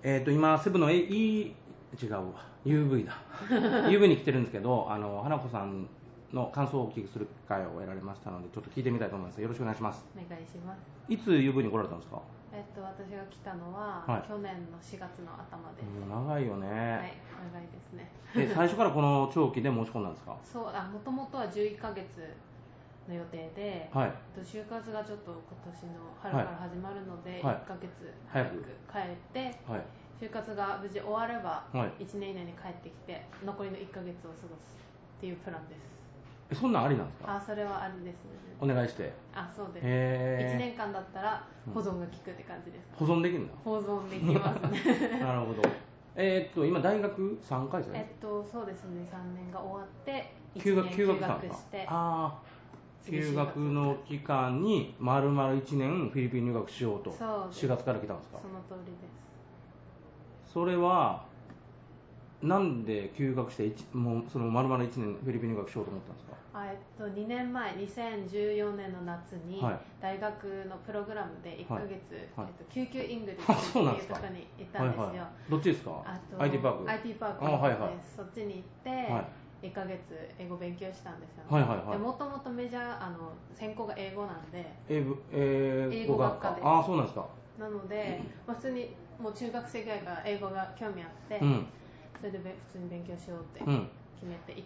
今セブの 違うわ UV だUV に来てるんですけど、花子さんの感想をお聞きする機会を得られましたので、ちょっと聞いてみたいと思います。よろしくお願いします。 お願いします。 いつ UV に来られたんですか？ 私が来たのは、 はい、 去年の4月の頭です。 もう長いよね。 はい、長いですね。 最初からこの長期で申し込んだんですか？ そう、もともとは11ヶ月の予定で、 はい、 就活がちょっと今年の春から始まるので、 はい、 1ヶ月早く帰って、はい、就活が無事終われば、1年以内に帰ってきて、残りの1ヶ月を過ごすっていうプランです。 そんなんありなんですか？ それはありですね。 お願いして。 そうです。1年間だったら保存が効くって感じです。 保存できるんだ。 保存できますね。 なるほど。今大学3回生？ そうですね。3年が終わって休学して。 休学の期間に丸々1年フィリピン留学しようと。4月から来たんですか？ その通りです。 それはなんで休学してもうその丸々1年フィリピン留学しようと思ったんですか ？2年前、2014年の夏に大学のプログラムで1ヶ月、救急イングリッシュっていうところに行ったんですよ。 どっちですか？IT パーク。 IT パークです。そっちに行って、1ヶ月英語勉強したんですよね。もともとメジャー専攻が英語なんで、英語学科です。 そうなんですか。 なので、普通にもう中学生ぐらいから英語が興味あって、それで普通に勉強しようって決めて行って、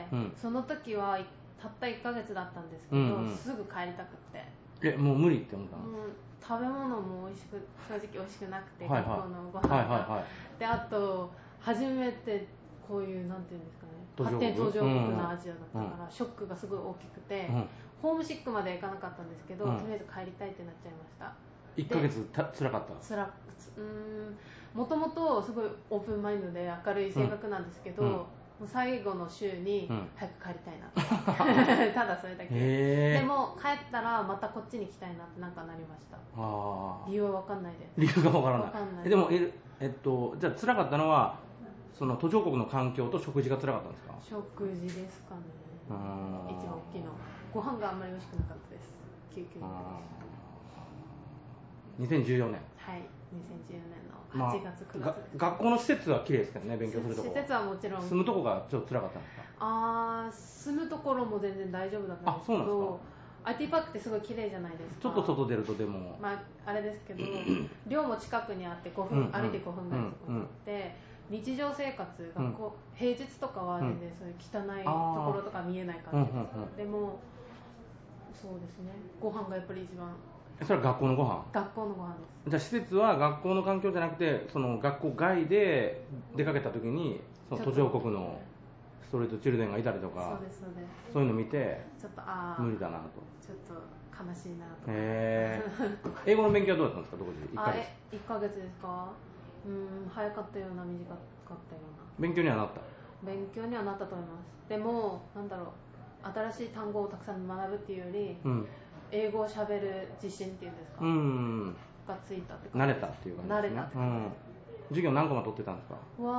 その時はたった1ヶ月だったんですけど、すぐ帰りたくって。 もう無理って思ったの？ 食べ物も正直美味しくなくて、学校のご飯が。で、あと初めてこういうなんていうんですかね、発展途上国のアジアだったから、ショックがすごい大きくて、ホームシックまではいかなかったんですけど、とりあえず帰りたいってなっちゃいました。 1ヶ月つらかった？ もともとすごいオープンマインドで明るい性格なんですけど、もう最後の週に早く帰りたいなただそれだけでも帰ったらまたこっちに来たいなってなんかなりました。理由は分かんないです。 理由が分からない。でもじゃあ辛かったのはその途上国の環境と食事が辛かったんですか？ 食事ですかね。一番大きいのご飯があんまり美味しくなかったです。救急 2014年。 はい、2014年の8月9月、 学校の施設は綺麗ですけどね、勉強するところ。 施設はもちろん。 住むとこがちょっと辛かったんですか？住むところも全然大丈夫だったんですけど、IT パークってすごい綺麗じゃないですか。 ちょっと外出るとでも、 あれですけど寮も近くにあって5分、歩いて5分ぐらいのところにあって、日常生活、学校、平日とかは全然そういう汚いところとか見えない感じです。でもそうですね、ご飯がやっぱり一番。 それは学校のご飯？ 学校のご飯です。 じゃあ施設は学校の環境じゃなくて、その学校外で出かけた時にその途上国のストリートチルドレンがいたりとか、そういうの見てちょっと無理だなと。 ちょっと悲しいなと。 英語の勉強はどうだったんですか？どこで 1ヶ月ですか？早かったような短かったような。 勉強にはなった？勉強にはなったと思います。でもなんだろう、新しい単語をたくさん学ぶっていうより、英語をしゃべる自信っていうんですか、がついたって慣れたっていう感じですね。 慣れたって感じ。授業何コマ取ってたんですか？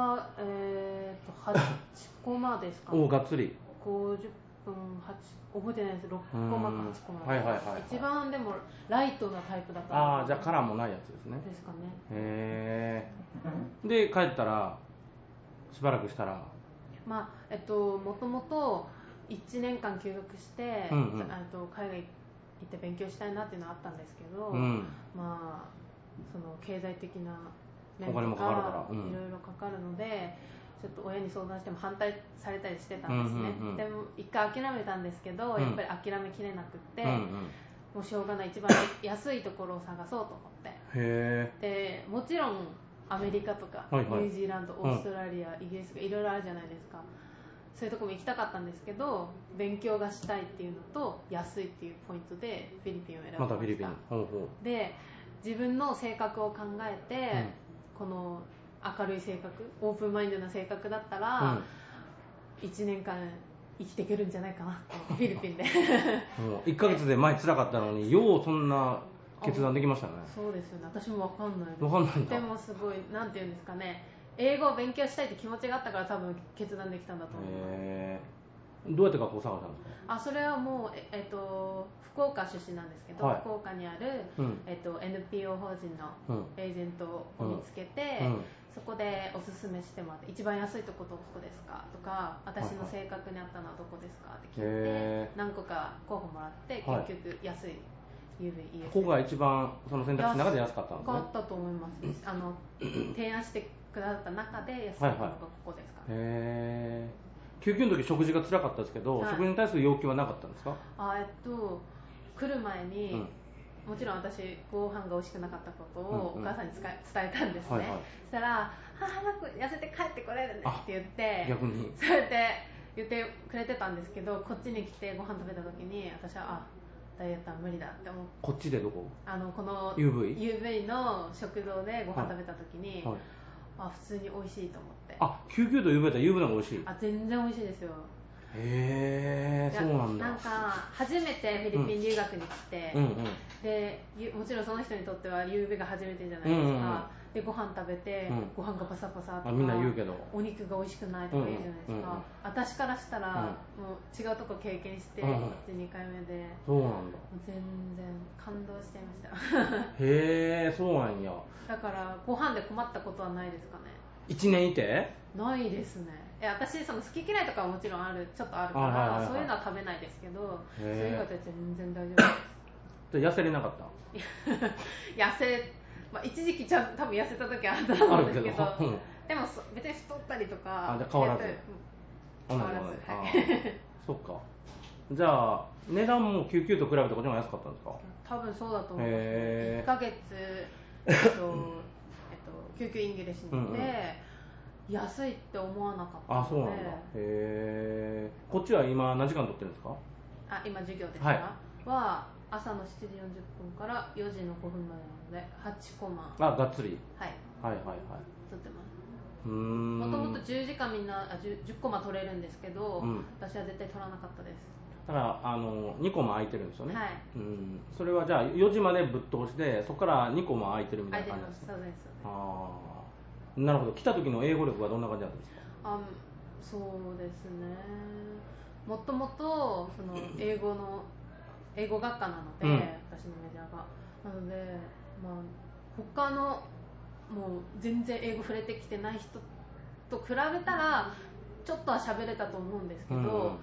8コマですか。 がっつり 50分覚えてないです。6コマか8コマ。一番でもライトなタイプだった。 じゃあカラーもないやつですね。 ですかね。で帰ったらしばらくしたら、 もともと1年間休学して、海外行って勉強したいなっていうのはあったんですけど、その経済的な面とかいろいろかかるので、ちょっと親に相談しても反対されたりしてたんですね。でも一回諦めたんですけど、やっぱり諦めきれなくって、もうしょうがない、一番安いところを探そうと思って。でもちろんアメリカとかニュージーランド、オーストラリア、イギリスがいろいろあるじゃないですか。そういうところも行きたかったんですけど、勉強がしたいっていうのと安いっていうポイントでフィリピンを選びました。またフィリピン。で、自分の性格を考えて、この明るい性格、オープンマインドな性格だったら、1年間生きていけるんじゃないかなと、フィリピンで 1ヶ月で前辛かったのに、ようそんな決断できましたね。 そうですよね、私も分かんないです。 分かんないんだ。 でもすごい、なんていうんですかね、英語を勉強したいって気持ちがあったから多分決断できたんだと思います。 どうやって学校探したんですか？ それはもう、福岡出身なんですけど、はい、福岡にある、NPO 法人のエージェントを見つけて、そこでおすすめしてもらって、一番安いとこどこですかとか、私の性格に合ったのはどこですかって聞いて、何個か候補もらって、結局安い UV、ES。 ここが一番その選択肢の中で安かったんですね。 安かったと思います。提案してくださった中で安いのがここですか。 救急の時食事が辛かったですけど、食事に対する要求はなかったんですか？ 来る前に、もちろん私ご飯が美味しくなかったことをお母さんに伝えたんですね。そしたら「早く痩せて帰ってこれるね」って言って、 逆にそうやって言ってくれてたんですけど、こっちに来てご飯食べた時に私はダイエットは無理だって思って。 こっちでどこ？ この UV の食堂でご飯食べた時に、普通に美味しいと思って。 救急と UV だったら UV の方が美味しい？ 全然美味しいですよ。 へえ、そうなんだ。 なんか初めてフィリピン留学に来て、でもちろんその人にとっては UV が初めてじゃないですか。でご飯食べて、ご飯がパサパサとか、 みんな言うけどお肉が美味しくないとか言うじゃないですか。私からしたら、もう違うとこ経験して、1、2回目で、 そうなんだ。 全然感動しちゃいましたへえ、そうなんや。 だからご飯で困ったことはないですかね ？1年いて？ ないですね。私その好き嫌いとかはもちろんちょっとあるから、そういうのは食べないですけど、それ以外は全然大丈夫です。 痩せれなかった？ 一時期多分痩せた時はあったと思うんですけど、でも別に太ったりとか変わらず。そっか。じゃあ値段も救急と比べてこっちの方が安かったんですか？ 多分そうだと思います。1ヶ月救急イングリッシュに行って、安いって思わなかったので。 そうなんだ。こっちは今何時間取ってるんですか？ 今授業ですか？は朝の7時40分から4時の5分までなので8コマ。 がっつり。 はい取ってます。もともと10時間みんな10コマ取れるんですけど、私は絶対取らなかったです。 だから2コマ空いてるんですよね。それはじゃあ4時までぶっ通して、そこから2コマ空いてるみたいな感じですか？ そうです。 なるほど。来た時の英語力はどんな感じだったんですか？ そうですね。もともと英語学科なので、私のメジャーがなので、他のもう全然英語触れてきてない人と比べたらちょっとは喋れたと思うんですけど、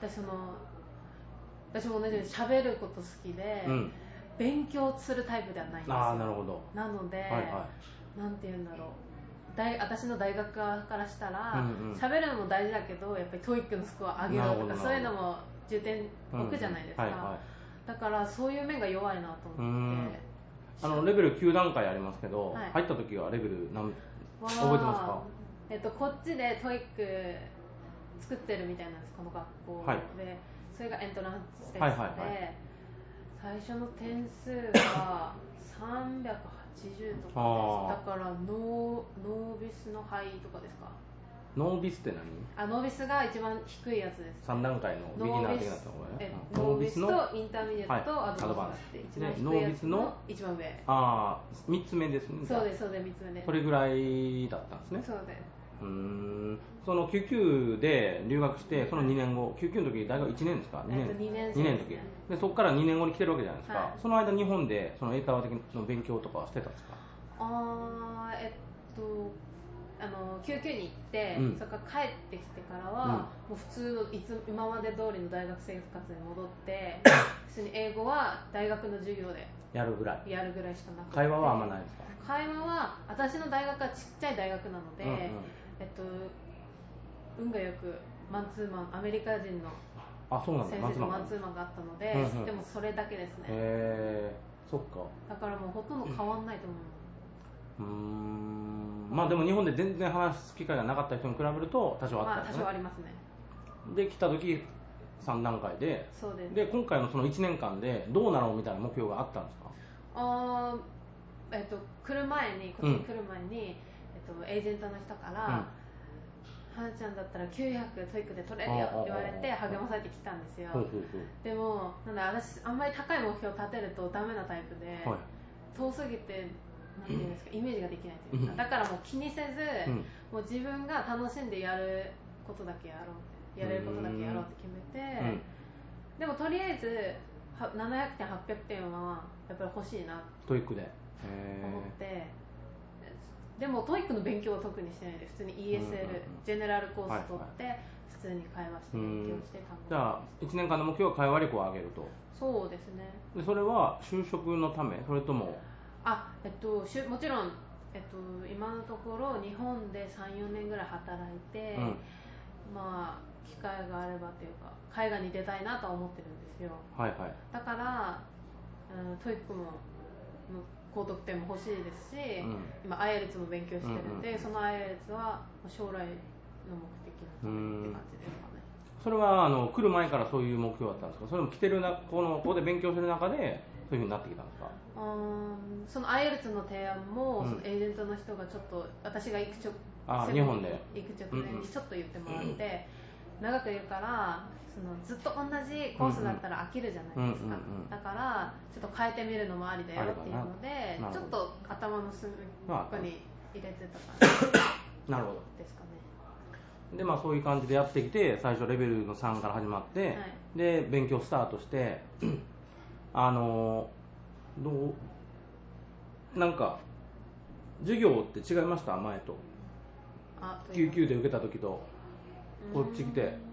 私も同じように喋ること好きで、勉強するタイプではないんですよ。 なるほど。 なので、なんて言うんだろう、私の大学側からしたら喋るのも大事だけど、やっぱり TOEIC のスコア上げろとかそういうのも重点置くじゃないですか。だからそういう面が弱いなと思って。 レベル9段階ありますけど、入った時はレベル何覚えてますか？ こっちで TOEIC 作ってるみたいなんです、この学校で。それがエントランステストで、最初の点数が380とかです。だからノービスのハイとかですか？ ノービスって何？ノービスが一番低いやつです。 3段階のビギナー的なところね。 ノービスとインターミディエットとアドバンスって一番低いやつの一番上。 3つ目ですね。 そうです、3つ目です。 それぐらいだったんですね。 そうです。 その救急で留学して、その2年後、救急の時大学1年ですか？ 2年の時で、そこから2年後に来てるわけじゃないですか。その間日本でその英会話的な勉強とかしてたんですか？ 救急に行って、そこから帰ってきてからは、もう普通の今まで通りの大学生活に戻って普通に英語は大学の授業でやるぐらいしかなくて、 会話はあんまないですか？ 会話は私の大学はちっちゃい大学なので、運がよくマンツーマン、アメリカ人の先生とマンツーマンがあったので、でもそれだけですね。 そっか。 だからもうほとんど変わんないと思います。 でも日本で全然話す機会がなかった人に比べると多少あったんですね。 多少ありますね。 で来た時3段階で、 そうです。 で今回のその1年間でどうなろうみたいな目標があったんですか？ こっちに来る前に、エージェントの人からはなちゃんだったら900トイックで取れるよって言われて励まされてきたんですよ。でも私あんまり高い目標を立てるとダメなタイプで、遠すぎてなんていうんですか、イメージができないというか、だからもう気にせず、もう自分が楽しんでやることだけやろうって。 やれることだけやろうって決めて、でもとりあえず700点800点はやっぱり欲しいなトイックで思って、でもトイックの勉強は特にしてないで普通に ESL、ジェネラルコース取って、普通に会話して勉強して単語。 じゃあ1年間の目標は会話力を上げると。 そうですね。 でそれは就職のため、それとももちろん、今のところ日本で 3,4 年ぐらい働いて、まあ機会があればというか海外に出たいなとは思ってるんですよ。だから、トイックも高得点も欲しいですし、今 IELTS も勉強してるんで、その IELTS は将来の目的のためって感じですかね。 それは来る前からそういう目標だったんですか？それも来てるここで勉強する中でそういう風になってきたんですか？ その IELTS の提案も、そのエージェントの人がちょっと私が行く直前にちょっと言ってもらって、長くいるからずっと同じコースだったら飽きるじゃないですか。だからちょっと変えてみるのもありだよっていうので、ちょっと頭の隅っこに入れてた感じなるほどですかね。 でそういう感じでやってきて、最初レベルの3から始まって、で勉強スタートしてなんか授業って違いました？前と救急で受けた時とこっち来て。 そうですね、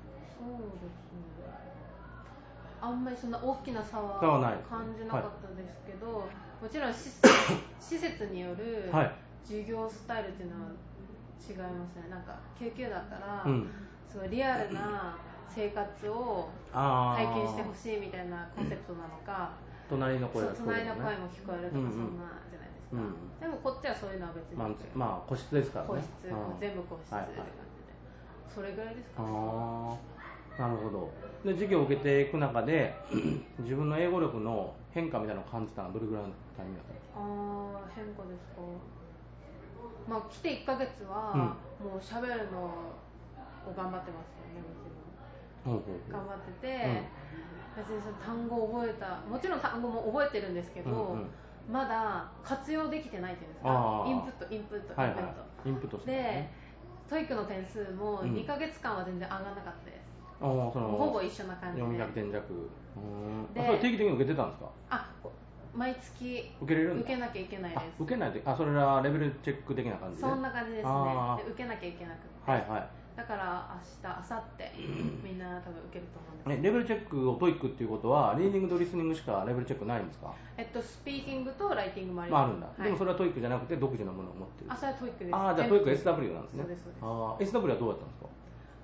あんまりそんな大きな差は感じなかったですけど、もちろん施設による授業スタイルっていうのは違いますね。なんか救急だったら、すごいリアルな生活を体験してほしいみたいなコンセプトなのか、隣の声も聞こえるとかそんなじゃないですか。でもこっちはそういうのは別に個室ですからね。 全部個室って感じで、それぐらいですかね。 なるほど。で授業を受けていく中で自分の英語力の変化みたいなのを感じたのはどれぐらいのタイミングだったんですか？ 変化ですか。来て1ヶ月は、もう喋るのを頑張ってますよね。もちろん頑張ってて、別にその単語を覚えた、もちろん単語も覚えてるんですけど、まだ活用できてないっていうんですか。インプットで、トイックの点数も2ヶ月間は全然上がらなかったです。ほぼ一緒な感じで。 400点弱。それ定期的に受けてたんですか？ 毎月受けなきゃいけないです。 受けないと、それはレベルチェック的な感じで。 そんな感じですね。で受けなきゃいけなくて、だから明日、明後日みんな多分受けると思うんです。 レベルチェックをトイックっていうことはリーディングとリスニングしかレベルチェックないんですか？ スピーキングとライティングもあります。 あるんだ。でもそれはトイックじゃなくて独自のものを持ってる。 それはトイックです。 じゃあトイック SW なんですね。 そうです。 SW はどうだったんですか？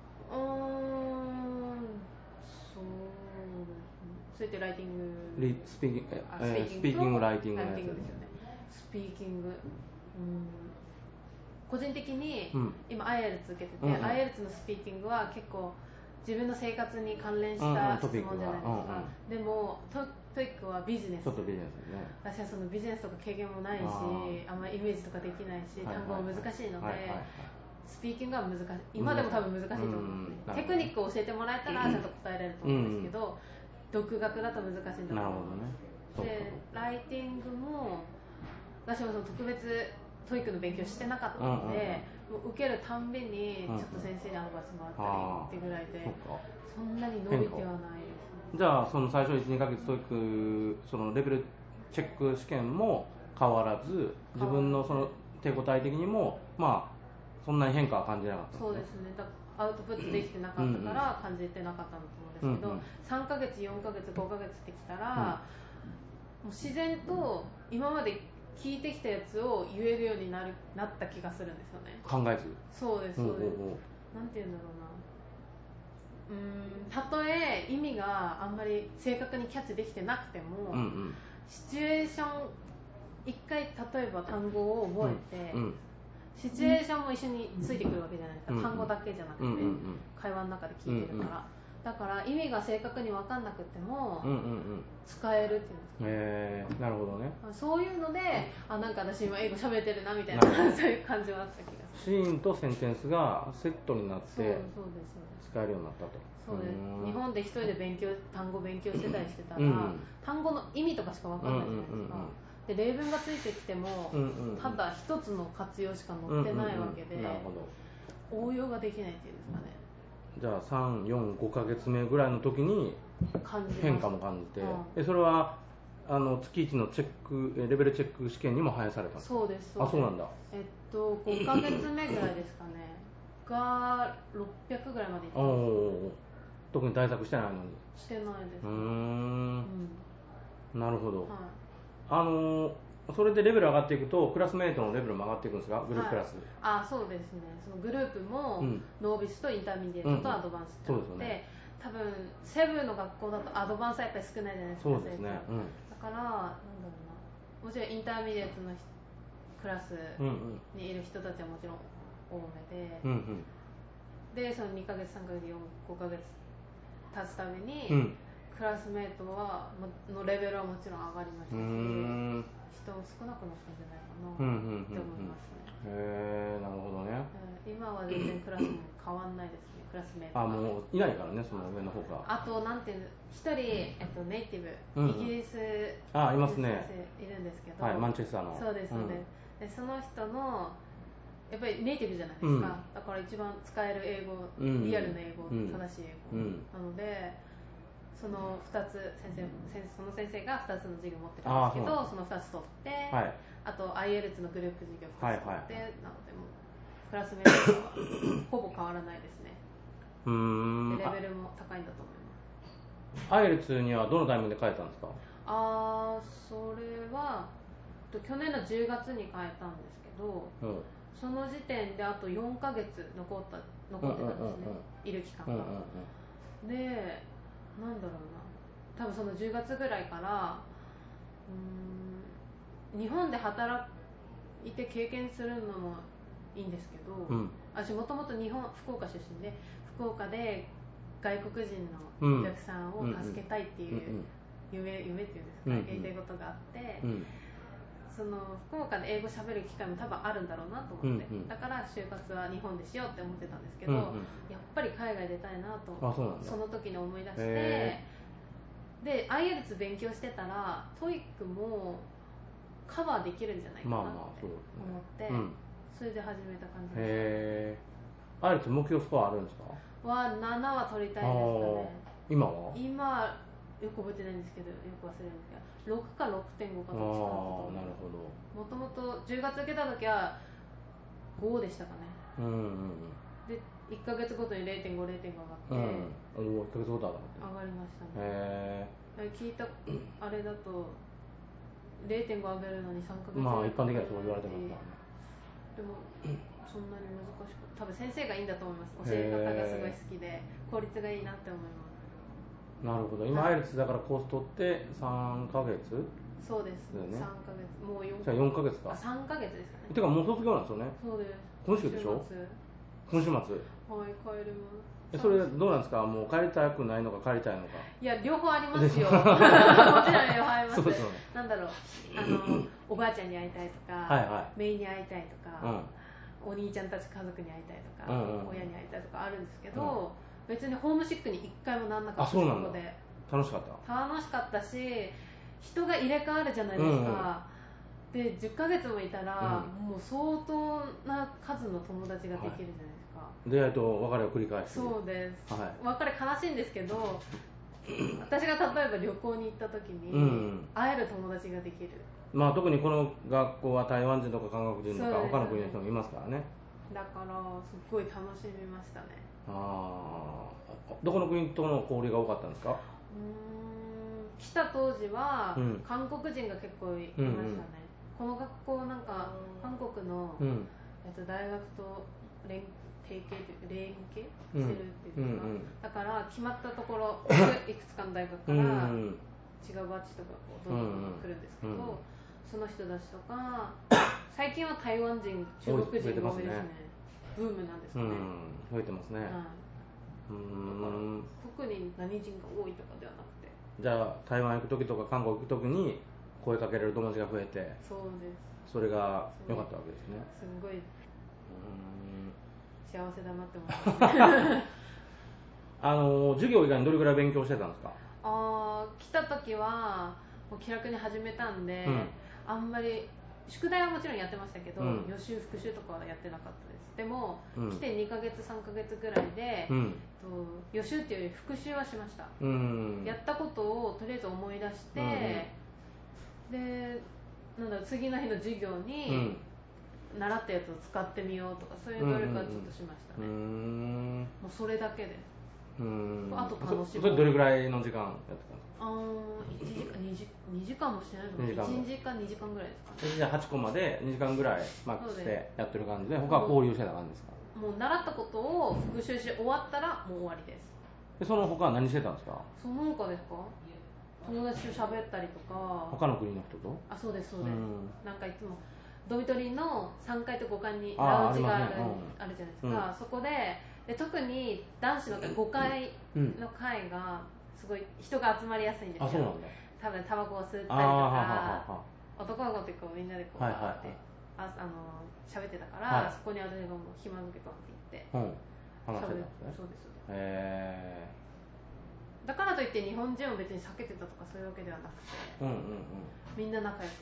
そうやってライティング、 スピーキングライティングのやつですよね。 スピーキング、個人的に今 IELTS 受けてて、IELTS のスピーキングは結構自分の生活に関連した質問じゃないですか。でもトイックはビジネス、 ちょっとビジネスね。 私はそのビジネスとか経験もないし、あんまりイメージとかできないし、単語も難しいので、スピーキングは難しい。今でも多分難しいと思うんですね。テクニックを教えてもらえたらちゃんと答えられると思うんですけど、独学だと難しいんだと思う。でライティングも私もその特別トイックの勉強してなかったので、もう受けるたんびにちょっと先生にアドバイスもらったりってぐらいで、そんなに伸びてはないですね。 じゃあその最初 1,2 ヶ月トイックそのレベルチェック試験も変わらず、自分のその手応え的にもそんなに変化は感じなかった。 そうですね。アウトプットできてなかったから感じてなかったんだと思うんですけど、3ヶ月、4ヶ月、5ヶ月ってきたら、もう自然と今まで聞いてきたやつを言えるようになった気がするんですよね。 考えず。 そうです、そうです。なんて言うんだろうな。たとえ意味があんまり正確にキャッチできてなくても、シチュエーション一回例えば単語を覚えて、シチュエーションも一緒についてくるわけじゃないですか。単語だけじゃなくて、会話の中で聞いてるから。だから意味が正確に分かんなくても使えるっていうんですか。 なるほどね。 そういうので、なんか私今英語喋ってるなみたいなそういう感じはあった気がする。 シーンとセンテンスがセットになって使えるようになったと。 そうです。日本で一人で単語勉強してたりしてたら、単語の意味とかしか分かんないじゃないですか。で例文がついてきても、ただ一つの活用しか載ってないわけで、応用ができないっていうんですかね。 じゃあ3、4、5ヶ月目ぐらいの時に変化も感じて、それは月1のチェックレベルチェック試験にも反映されたんですか？ そうです。 あ、そうなんだ。 5ヶ月目ぐらいですかねが600ぐらいまでいってます。 特に対策してないのに。 してないです。 なるほど。それでレベル上がっていくとクラスメートのレベルも上がっていくんですか？グループクラス。 そうですね。そのグループも、ノービスとインターミディエートとアドバンスってあって、多分セブンの学校だとアドバンスはやっぱり少ないじゃないですか。 そうですね。 だからなんだろうな、もちろんインターミディエートのクラスにいる人たちはもちろん多めで、でその2ヶ月3ヶ月4、5ヶ月経つたびに、クラスメートのレベルはもちろん上がりましたし、人も少なくなったんじゃないかなって思いますね。 なるほどね。 今は全然クラスも変わんないですね。クラスメートはもういないからね、その上の方が。 あとなんていう一人、ネイティブ、イギリスいますね。 いるんですけど、 マンチェスターの。 そうですそうです。でその人のやっぱりネイティブじゃないですか。だから一番使える英語、リアルな英語、正しい英語なので、その2つその先生が2つの授業を持ってるんですけど、その2つ取って、あと IELTS のグループ授業2つ取って、なのでもクラスメートはほぼ変わらないですね。でレベルも高いんだと思います。 IELTS にはどのタイミングで変えたんですか？ それは去年の10月に変えたんですけど、その時点であと4ヶ月残ってたんですね、いる期間が。でなんだろうな、多分その10月ぐらいから日本で働いて経験するのもいいんですけど、私もともと福岡出身で、福岡で外国人のお客さんを助けたいっていう夢っていうんですか、やりたいことがあって、その福岡で英語喋る機会も多分あるんだろうなと思って、だから就活は日本でしようって思ってたんですけど、やっぱり海外出たいなとその時に思い出して、で IELTS 勉強してたら TOEIC もカバーできるんじゃないかなって思って、それで始めた感じです。 IELTS 目標スコアあるんですか？ 7は取りたいですかね。 今よく覚えてないんですけど、よく忘れるんですけど、6か 6.5 かどっちかだと。 なるほど。 もともと10月受けた時は5でしたかね。で1ヶ月ごとに 0.5、0.5 上がって、 1ヶ月ごと上がりましたね。聞いたあれだと 0.5 上げるのに3ヶ月。 一般的にはそう言われてますからね。 でもそんなに難しく、多分先生がいいんだと思います。教え方がすごい好きで効率がいいなって思います。 なるほど。今 IELTS だからコース取って3ヶ月？ そうです、3ヶ月、もう4 ヶ月か。 3ヶ月ですかね。 てかもう卒業なんですよね。 そうです。 今週でしょ？今週末。 はい、帰ります。 それどうなんですか？もう帰りたくないのか帰りたいのか。 いや、両方ありますよ。もちろん両方あります。なんだろう、おばあちゃんに会いたいとか、姪に会いたいとか、お兄ちゃんたち家族に会いたいとか、親に会いたいとかあるんですけど、別にホームシックに1回もなんなかった。 そうなんだ。楽しかった。 楽しかったし、人が入れ替わるじゃないですか。で10ヶ月もいたら、もう相当な数の友達ができるじゃないですか。 出会いと別れを繰り返し。 そうです、別れ悲しいんですけど、私が例えば旅行に行った時に、会える友達ができる。 特にこの学校は台湾人とか韓国人とか他の国の人もいますからね。 だからすっごい楽しみましたね。 どこの国との交流が多かったんですか？ 来た当時は、韓国人が結構いましたね。この学校なんか韓国の、大学と連携してるっていうか、だから決まったところいくつかの大学から違うバッジとかどんどん来るんですけど、その人たちとか最近は台湾人、中国人が多いですね。ブームなんですかね。 増えてますね。 特に何人が多いとかではなくて。 じゃあ台湾行く時とか韓国行く時に声かけられる友達が増えて、 そうです。 それが良かったわけですね。 すごい幸せだなって思います。 授業以外にどれぐらい勉強してたんですか？ 来た時はもう気楽に始めたんで、あんまり宿題はもちろんやってましたけど、予習復習とかはやってなかったです。でも、来て2ヶ月3ヶ月ぐらいで、予習っていうより復習はしました。やったことをとりあえず思い出して、でなんだろう、次の日の授業に、習ったやつを使ってみようとか、そういう努力はちょっとしましたね。もうそれだけです。あと楽しむ。 それどれぐらいの時間やってたんですか？ 1時間2時間もしてないのかな。1時間2時間ぐらいですかね。 じゃあ8個まで2時間ぐらいマックスでやってる感じで、他は交流してた感じですか？ もう習ったことを復習して終わったらもう終わりです。 でその他は何してたんですか？ その他ですか？友達と喋ったりとか。 他の国の人と？ そうですそうです。なんかいつもドミトリーの3階と5階にラウンジがあるじゃないですか。そこで特に男子の5階の階がすごい人が集まりやすいんですよ。 そうなんだ。 多分タバコを吸ったりとか、男の子とみんなでこうやって喋ってたから、そこに私がもう暇抜けとって言って話してたんですね。 そうですそうです。だからといって日本人を別に避けてたとかそういうわけではなくて、みんな仲良く。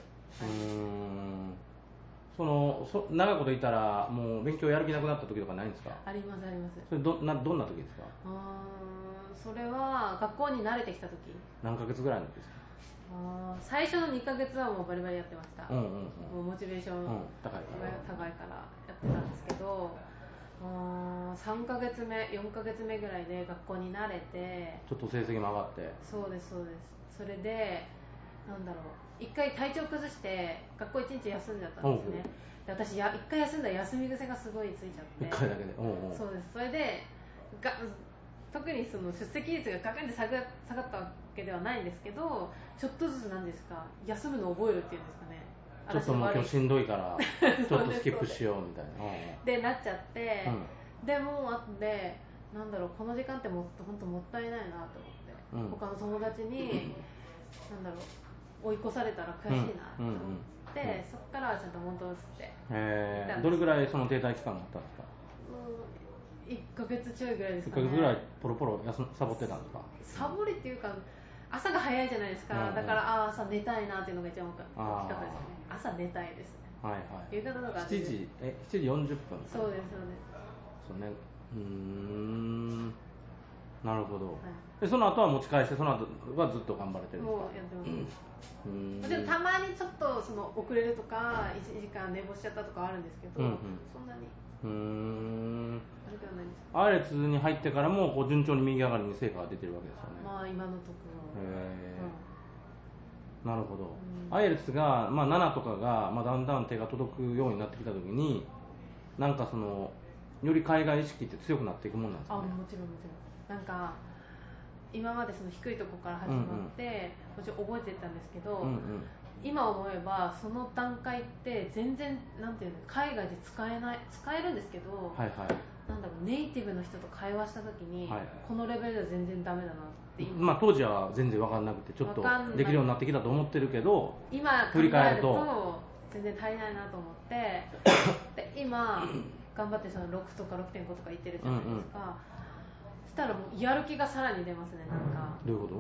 長いこといたらもう勉強やる気なくなった時とかないんですか？ ありますあります。 それどんな時ですか？ それは学校に慣れてきた時。 何ヶ月ぐらいの時ですか？ 最初の2ヶ月はもうバリバリやってました。もうモチベーション高いからやってたんですけど、3ヶ月目4ヶ月目ぐらいで学校に慣れて、 ちょっと成績も上がって。 そうですそうです。それでなんだろう、1回体調崩して学校1日休んじゃったんですね。で私1回休んだら休み癖がすごいついちゃって。 1回だけで。 そうです。それで特にその出席率がガクンって下がったわけではないんですけど、ちょっとずつなんですか、休むのを覚えるっていうんですかね。 ちょっともう今日しんどいからちょっとスキップしようみたいなでなっちゃって、でも後でなんだろう、この時間って本当もったいないなと思って、他の友達になんだろう、追い越されたら悔しいなと思って、そこからはちゃんと戻って。 どれぐらいその停滞期間があったんですか ？1ヶ月ちょいぐらいですかね。 1ヶ月ぐらいポロポロサボってたんですか？ サボりっていうか、朝が早いじゃないですか。だから朝寝たいなっていうのが一番大きかったですね。朝寝たいですね。夕方とか 7時40分。 そうですそうね。なるほど。でその後は持ち返して、その後はずっと頑張れてるんですか？ もうやってます。でもたまにちょっと遅れるとか1時間寝坊しちゃったとかあるんですけど、そんなにあれではないんです。 アイレツに入ってからも順調に右上がりに成果が出てるわけですよね。 今のところ。 なるほど。アイレツが、7とかが、だんだん手が届くようになってきたときに、なんかより海外意識って強くなっていくもんなんですかね？ もちろんもちろん。なんか今まで低いところから始まって、もちろん覚えてたんですけど、今思えばその段階って全然なんていうの、海外で使えるんですけど、なんだろう、ネイティブの人と会話したときに、このレベルでは全然ダメだなって当時は全然分からなくて、ちょっとできるようになってきたと思ってるけど、 今振り返ると全然足りないなと思ってで今頑張って6とか 6.5 とか言ってるじゃないですか。そしたらもうやる気がさらに出ますね。なんかどういうこと？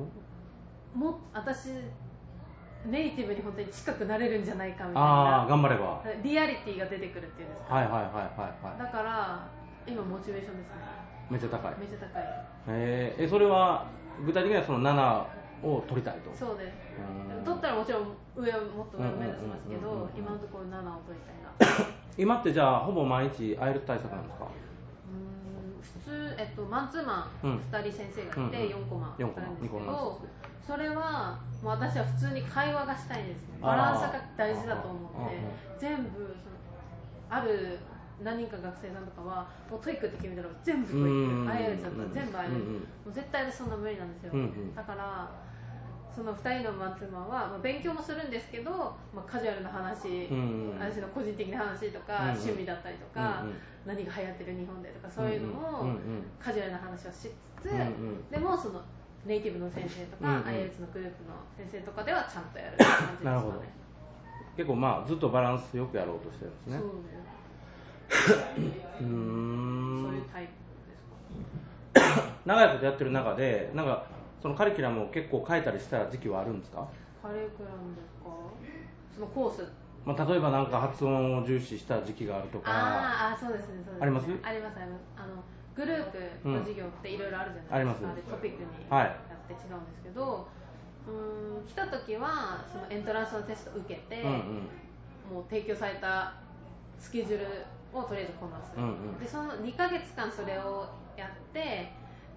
私ネイティブに本当に近くなれるんじゃないかみたいな。 頑張ればリアリティが出てくるっていうんですか。だから今モチベーションですね。 めっちゃ高い。 めっちゃ高い。 それは具体的には7を取りたいと？ そうです。取ったらもちろん上はもっと上を目指しますけど、今のところ7を取りたいな。 今ってじゃあほぼ毎日アイエルツ対策なんですか？ 普通、マンツーマン2人先生がいて4コマあるんですけど、それはもう私は普通に会話がしたいんですね。バランスが大事だと思って、全部ある何人か学生さんとかはもうトイックって決めたら全部トイック、アイエルツだったら全部アイエルツ、もう絶対そんな無理なんですよ。だからその2人のマンツーマンは、勉強もするんですけど、カジュアルな話、私の個人的な話とか、趣味だったりとか、何が流行ってる日本でとか、そういうのもカジュアルな話をしつつ、でもそのネイティブの先生とか、アイエルツのグループの先生とかではちゃんとやる感じですかね。なるほど。 結構ずっとバランスよくやろうとしてるんですね。 そういうタイプですか。 長いことやってる中で、なんかそのカリキュラムを結構変えたりした時期はあるんですか？ カリキュラムですか？そのコースまあ、例えばなんか発音を重視した時期があるとか。 そうですね、そうですね。 あります？ あります。グループの授業っていろいろあるじゃないですか。でトピックにやって違うんですけど、来た時はそのエントランスのテストを受けて、もう提供されたスケジュールをとりあえずこなす、でその2ヶ月間それをやって、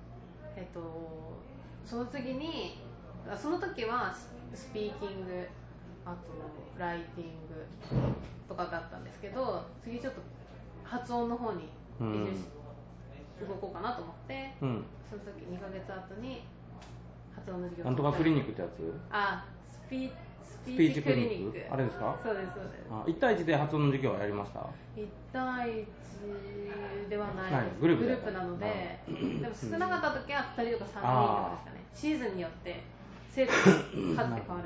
その次にその時はスピーキング、あとライティングとかだったんですけど、次ちょっと発音の方に動こうかなと思って、その時2ヶ月後に発音の授業。 なんとかクリニックってやつ？ スピーチクリニック。 あれですか？ そうです、そうです。 1対1で発音の授業はやりました？ 1対1ではないです。 グループなので、でも少なかった時は2人とか3人とかですかね。シーズンによって生徒の数って変わるじゃないですか。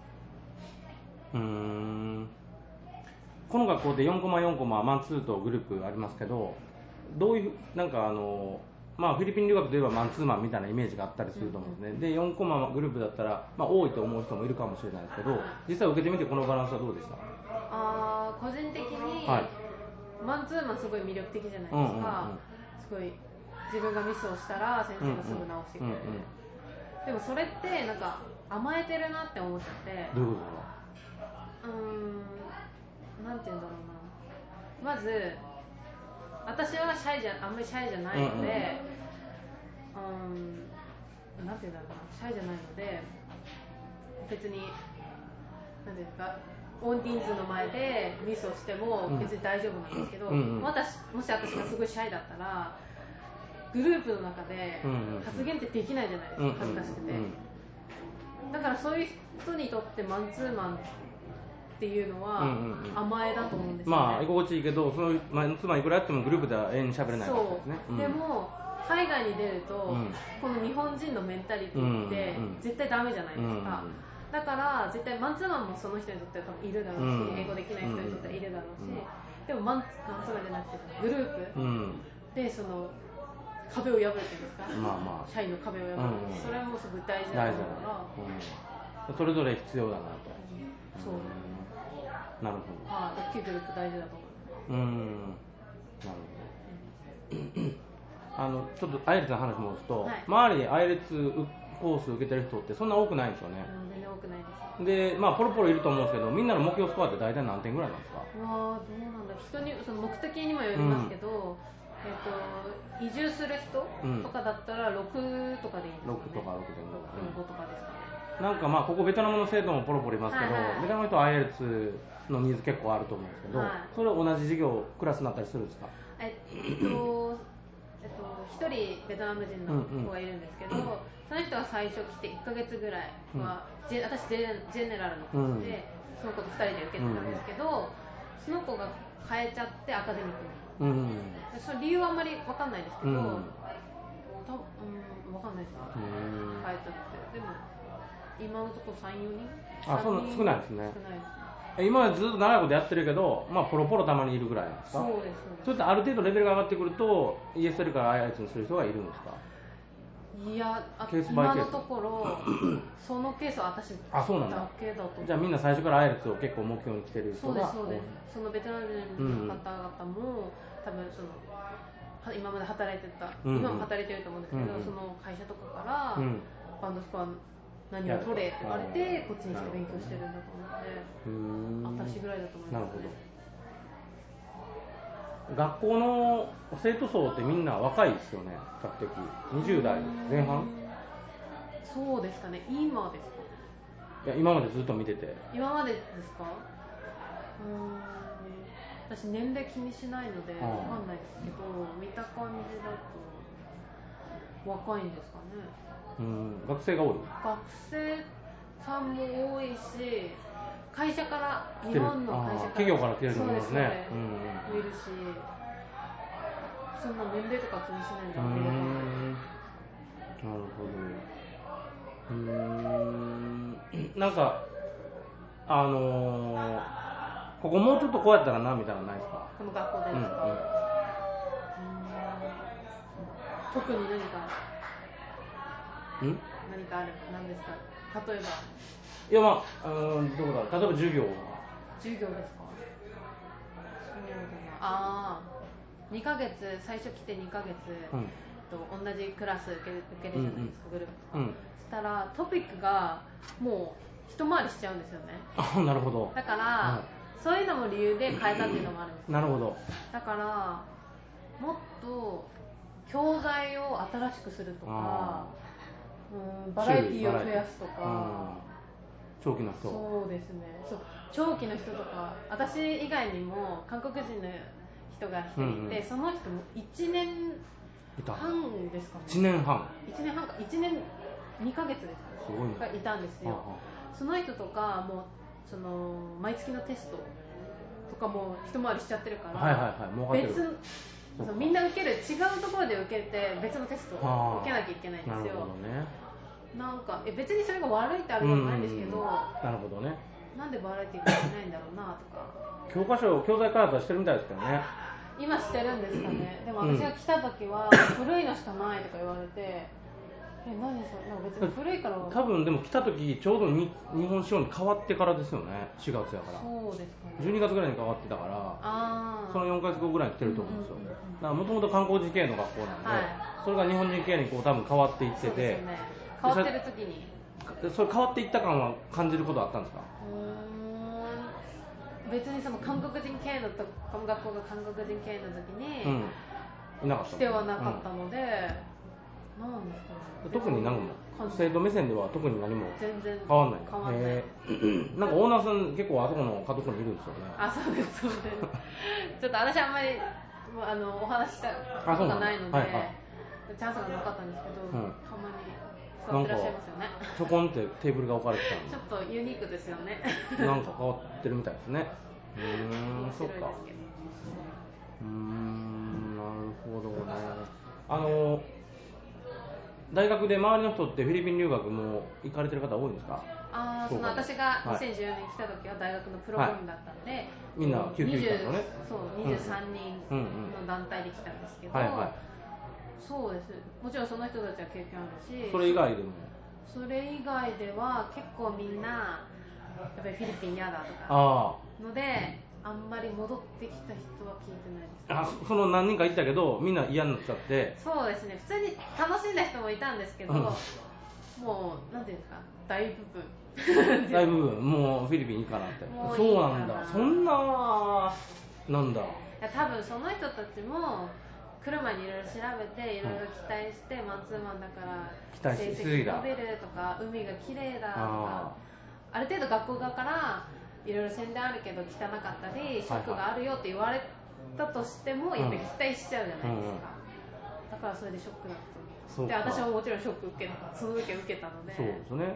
この学校で4コマ4コママンツーとグループありますけど、どういうなんかまあ、フィリピン留学といえばマンツーマンみたいなイメージがあったりすると思うんですね。で4コマグループだったら、まあ、多いと思う人もいるかもしれないですけど、実際受けてみてこのバランスはどうでした？ 個人的に、マンツーマンすごい魅力的じゃないですか。すごい自分がミスをしたら先生がすぐ直してくれる。でもそれってなんか甘えてるなって思っちゃって。 どういうことだろう。なんて言うんだろうな。まず私はあんまりシャイじゃないので、なんて言うんだろうな、シャイじゃないので、別に、なんていうか、大人数の前でミスをしても別に大丈夫なんですけど、もし私がすごいシャイだったら、グループの中で発言ってできないじゃないですか、恥ずかしくて。だからそういう人にとってマンツーマンっていうのは甘えだと思うんですよね。 まあ居心地いいけど、そのマンツーマンいくらやってもグループでは永遠に喋れないわけですね。 でも海外に出ると、この日本人のメンタリティって絶対ダメじゃないですか。だから絶対マンツーマンもその人にとっては多分いるだろうし、英語できない人にとってはいるだろうし、でもマンツーマンじゃなくてグループでその壁を破るっていうんですか、社員の壁を破る、それはもうすごい大事だと思うから、 それぞれ必要だなと。 そうなるほど。 大きいグループ大事だと思います。 なるほど。ちょっとアイレツの話戻すと、周りでアイレツコース受けてる人ってそんな多くないんですよね。 全然多くないです。 で、まあポロポロいると思うんですけど、みんなの目標スコアって大体何点ぐらいなんですか？ どうなんだろう。人にその目的にもよりますけど、移住する人とかだったら6とかでいいんですよね。6とか6.5とかですかね。 なんかまあここベトナムの生徒もポロポロいますけど、ベトナムの人は IELTS のニーズ結構あると思うんですけど、それ同じ授業クラスになったりするんですか？ 1人ベトナム人の子がいるんですけど、その人が最初来て1ヶ月ぐらいは、私ジェネラルのコースで、その子と2人で受けてたんですけど、その子が変えちゃってアカデミックに、その理由はあんまり分かんないですけど、分かんないですね、変えちゃって。でも今のところ3、4人少ないですね。今はずっと長いことやってるけど、まあ、ポロポロたまにいるぐらいなんですか？ そうです。 それってある程度レベルが上がってくると ESL から IELTS にする人がいるんですか？ いや、今のところそのケースは私だけだと。 じゃあみんな最初から IELTS を結構目標に来てる人が。 そうです。そのベトナム人の方々も多分その今まで働いてた、今も働いてると思うんですけど、その会社とかからバンドスコア何を取れって言われてこっちに来て勉強してるんだと思うので、私ぐらいだと思いますね。なるほど。学校の生徒層ってみんな若いですよね、比較的20代前半。 そうですかね。今ですか？ いや、今までずっと見てて。 今までですか？私年齢気にしないのでわかんないですけど、見た感じだと若いんですかね。 学生が多い？ 学生さんも多いし、会社から日本の会社から企業から来てると思いますね。 いるし、そんな年齢とか気にしないんだろうなるほど。なんかここもうちょっとこうやったらなみたいなのないですか？ この学校でですか？特に何かある？何ですか？例えば。 いや、まあ、どこだろう。例えば授業授業ですか？そうだな、2ヶ月、最初来て2ヶ月、同じクラス受けるじゃないですか、グループとか、そしたらトピックがもう一回りしちゃうんですよね。 なるほど。 だから、そういうのも理由で変えたっていうのもあるんですよ。 なるほど。 だからもっと教材を新しくするとか、バラエティーを増やすとか、 長期の人。 そうですね。長期の人とか、私以外にも韓国人の人が1人いて、その人も1年半ですかね。 1年半。 1年半か、1年2ヶ月ですかね。 すごいね。 がいたんですよ。その人とかも毎月のテストとかも一回りしちゃってるから、みんな受ける違うところで受けて別のテストを受けなきゃいけないんですよ。なるほどね。なんか別にそれが悪いってあるわけないんですけど、 なるほどね。 なんでバラエティーがいけないんだろうなとか。 教材開発はしてるみたいですけどね。 今してるんですかね。でも私が来た時は古いのしかないとか言われて、何それ、別に古いから。 多分でも来た時ちょうど日本仕様に変わってからですよね。4月やから。 そうですかね。 12月ぐらいに変わってたから、その4ヶ月後ぐらいに来てると思うんですよ。だからもともと韓国人系の学校なんで、それが日本人系に多分変わっていってて、 変わってる時にそれ変わっていった感は感じることはあったんですか？ 別にその韓国人系のこの学校が韓国人系の時に来てはなかったので、なんですかね。 特に何も生徒目線では特に何も全然変わんない。 変わんない。 なんかオーナーさん結構あそこの角っこにいるんですよね。 そうですそうです。ちょっと私あんまりお話ししたことがないので、チャンスがなかったんですけど、たまに座ってらっしゃいますよね。 ちょこんってテーブルが置かれてたんで。 ちょっとユニークですよね。 なんか変わってるみたいですね。そうか。なるほどね。大学で周りの人ってフィリピン留学も行かれてる方多いんですか？ 私が2014年来た時は大学のプログラムだったんで、 みんな救急医のね。 そう、23人の団体で来たんですけど、そうです。もちろんその人たちは経験あるし、 それ以外でもは結構みんなやっぱりフィリピン嫌だとかので、あんまり戻ってきた人は聞いてないです。 その何人かいたけどみんな嫌になっちゃって。 そうですね。普通に楽しんだ人もいたんですけど、もうなんていうんですか、大部分もうフィリピンいいかなって。そうなんだ。そんななんだ。 多分その人たちも来る前にいろいろ調べて、いろいろ期待して、マンツーマンだから成績伸びるとか、海が綺麗だとか、ある程度学校側からいろいろ宣伝あるけど汚かったりショックがあるよって言われたとしても、やっぱり期待しちゃうじゃないですか。だからそれでショックだったと。で、私ももちろんショックその時は受けたので。 そうですね。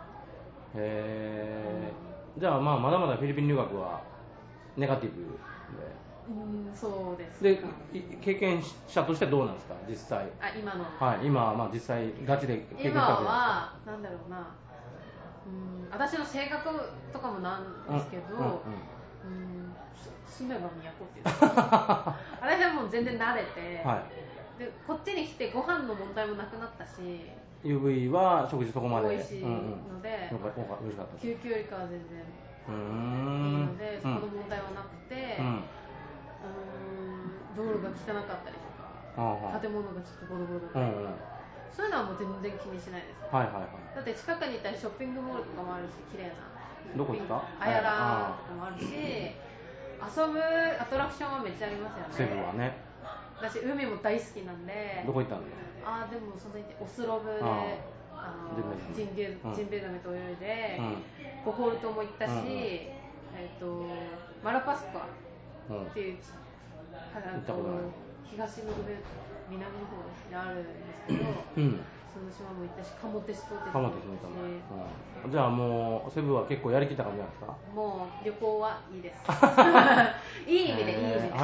じゃあまだまだフィリピン留学はネガティブで。 そうです。 で、経験者としてどうなんですか、実際。 今の。 今実際ガチで経験した今はなんだろうな。私の性格とかもなんですけど、住めば都っていう私はもう全然慣れて、でこっちに来てご飯の問題もなくなったし、 UV は食事そこまで美味しいので、救急よりかは全然いいので、そこの問題はなくて、道路が汚かったりとか、建物がちょっとボロボロだったりとか、そういうのはもう全然気にしないです。だって近くにいたらショッピングモールとかもあるし、綺麗などこですか？ アヤラとかもあるし、遊ぶアトラクションはめっちゃありますよね。 セブンはね。 私海も大好きなんで。 どこ行ったんですか？ でもそのオスロブでジンベエザメと泳いで、ボホール島も行ったし、マラパスコアっていう東の上、南の方にあるんですけど、その島も行ったし、カモテス島って行ったし、 じゃあもうセブは結構やりきった感じなんですか？ もう旅行はいいです。いい意味でいい意味で。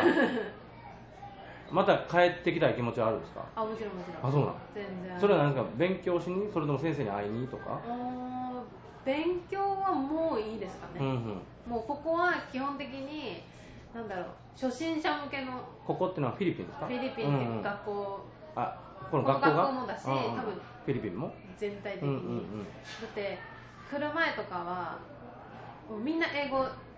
また帰ってきたい気持ちはあるんですか？ もちろんもちろん。 そうなん。 全然。 それは何ですか？勉強しに、それとも先生に会いにとか？ 勉強はもういいですかね。もうここは基本的に初心者向けの。 ここってのはフィリピンですか？ フィリピンっていう学校。 この学校がもだし、多分フィリピンも全体的に。だって来る前とかはみんな英語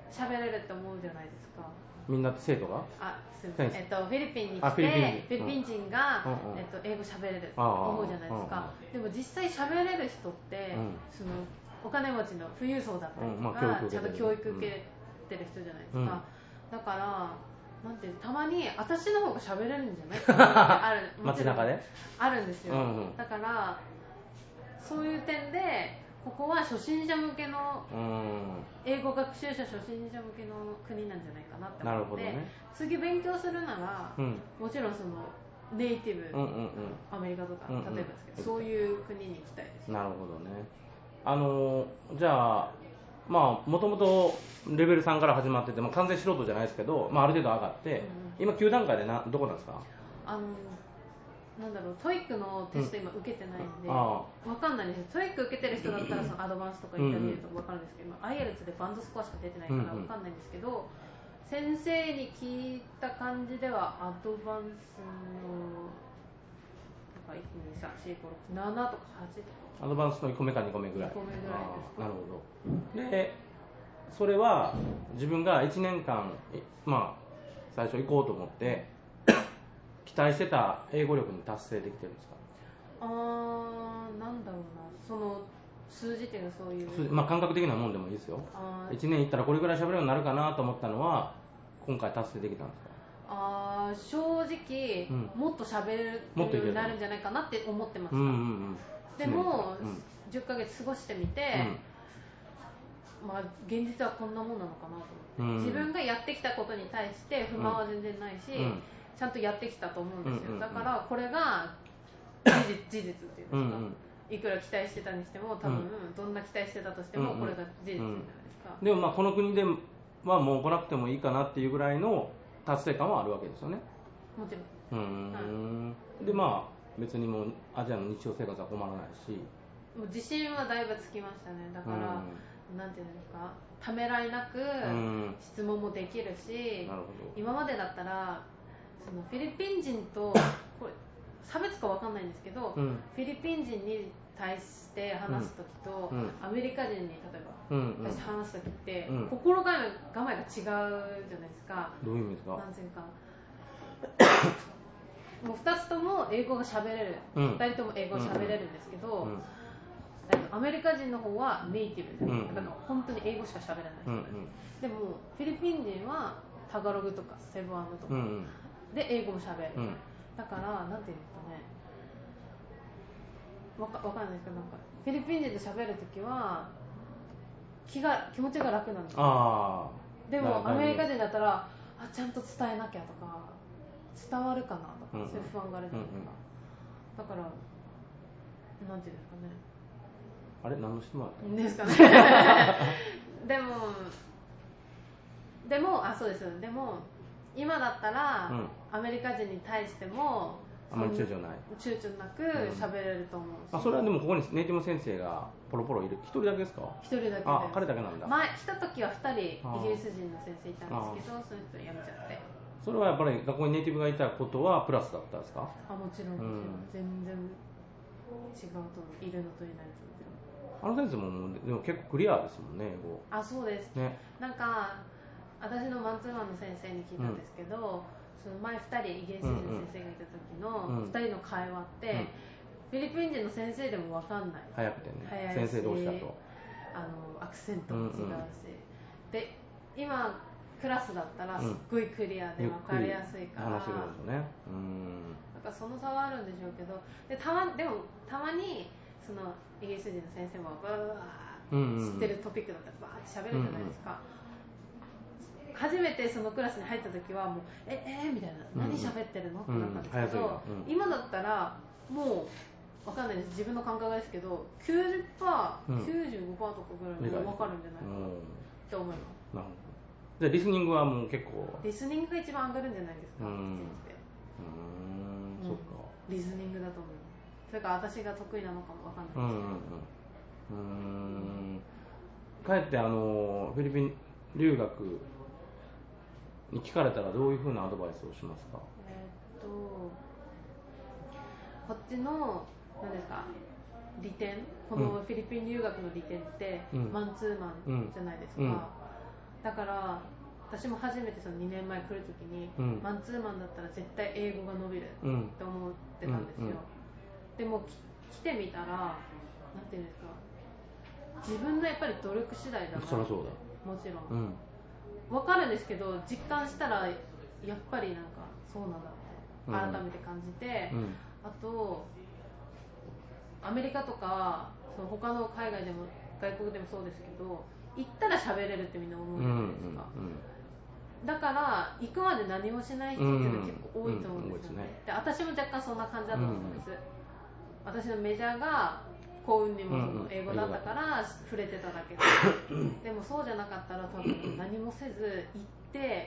喋れるって思うじゃないですか。 みんな生徒がすみません、フィリピンに来てフィリピン人が、英語喋れるって思うじゃないですか。でも実際喋れる人って、そのお金持ちの富裕層だったりとか、ちゃんと教育受けてる人じゃないですか。だからなんてたまに私の方が喋れるんじゃないかなってある街中であるんですよ。だからそういう点でここは初心者向けの、英語学習者初心者向けの国なんじゃないかなって思って、次勉強するなら、もちろんそのネイティブ、アメリカとか、例えばですけど、そういう国に行きたいです。 なるほどね。じゃあもともとレベル3から始まってて、完全素人じゃないですけど、ある程度上がって、今9段階でどこなんですか？ なんだろう、トイックのテスト今受けてないんで、わかんないんですよ。トイック受けてる人だったらそのアドバンスとかインタビューとかわかるんですけど、IELTS でバンドスコアしか出てないからわかんないんですけど、先生に聞いた感じではアドバンスの1、2、3、4、5、6、7とか8とか。 アドバンスの1個目か2個目ぐらい。 2個目ぐらいですか。 なるほど。で、それは自分が1年間、最初行こうと思って期待してた英語力に達成できてるんですか？ なんだろうな、その数字っていうのはそういう、 感覚的なもんでもいいですよ。1年行ったらこれぐらい喋るようになるかなと思ったのは今回達成できたんですか？ 正直、もっと喋れるようになるんじゃないかなって思ってました。でも、10ヶ月過ごしてみて、現実はこんなもんなのかなと思って、自分がやってきたことに対して不満は全然ないし、ちゃんとやってきたと思うんですよ。だからこれが事実っていうんですか、いくら期待してたにしても、多分どんな期待してたとしてもこれが事実じゃないですか。 でもこの国ではもう来なくてもいいかなっていうぐらいの達成感はあるわけですよね。 もちろん。 で別にもうアジアの日常生活は困らないし、 もう自信はだいぶつきましたね。だから、なんていうんですか、ためらいなく質問もできるし、今までだったらそのフィリピン人とこれ差別かわかんないんですけど、フィリピン人に対して話すときと、アメリカ人に例えば、対して話すときって、心構えが違うじゃないですか。 どういう意味ですか？ なんていうかもう2つとも英語が喋れる、2人とも英語が喋れるんですけど、アメリカ人の方はネイティブで、だから本当に英語しか喋れない人で、でもフィリピン人はタガログとかセブアムとかで英語も喋る、だからなんていうんですかね、わかんないですけど、なんかフィリピン人と喋るときは気持ちが楽なんですよ。でもアメリカ人だったらちゃんと伝えなきゃとか伝わるかなとか、そういう不安があるじゃないですか。だからなんていうんですかね、 あれ何の質問ですかねでもそうです。でも今だったら、アメリカ人に対してもあまり躊躇なく喋れると思うし、 それはでもここにネイティブ先生がポロポロいる。1人だけですか？1 人だけで。 彼だけなんだ。 前来た時は2人イギリス人の先生いたんですけど、その人辞めちゃって。 それはやっぱり学校にネイティブがいたことはプラスだったんですか？ もちろん、全然違うといるのといないのと。 あの先生もでも結構クリアですもんね、英語。 そうです、ね、なんか私のマンツーマンの先生に聞いたんですけど、その前2人イギリス人の先生がいた時の2人の会話って、フィリピン人の先生でも分かんない、 早くてね、先生同士だとアクセントも違うし、で今クラスだったらすっごいクリアで分かりやすいから、 話してくるんですよね。 だからその差はあるんでしょうけど、でもたまにそのイギリス人の先生もバー知ってるトピックだったらバーって喋るじゃないですか。初めてそのクラスに入った時はもうみたいな、何喋ってるのってなったんですけど、今だったらもう分かんないです、自分の感覚ですけど 90%、95% とかぐらいで分かるんじゃないかなって思います。 なるほど。じゃあリスニングはもう結構リスニングが一番上がるんじゃないですか。 そっか、 リスニングだと思う。それから私が得意なのかも分かんないですけど、 帰ってフィリピン留学に聞かれたらどういうふうなアドバイスをしますか？ こっちの何ですか、利点、このフィリピン留学の利点って、マンツーマンじゃないですか。 だから私も初めてその2年前来るときに、マンツーマンだったら絶対英語が伸びるって思ってたんですよ、でも来てみたらなんていうんですか、自分のやっぱり努力次第だな。 そりゃそうだ、 もちろん、分かるんですけど、実感したらやっぱりなんかそうなんだって改めて感じて、あとアメリカとかその他の海外でも外国でもそうですけど、行ったら喋れるってみんな思うじゃないですか、だから行くまで何もしない人っていうのは結構多いと思うんですよね、で私も若干そんな感じだったと思うんです、私のメジャーが幸運にもその英語だったから触れてただけで、でもそうじゃなかったら多分何もせず行って、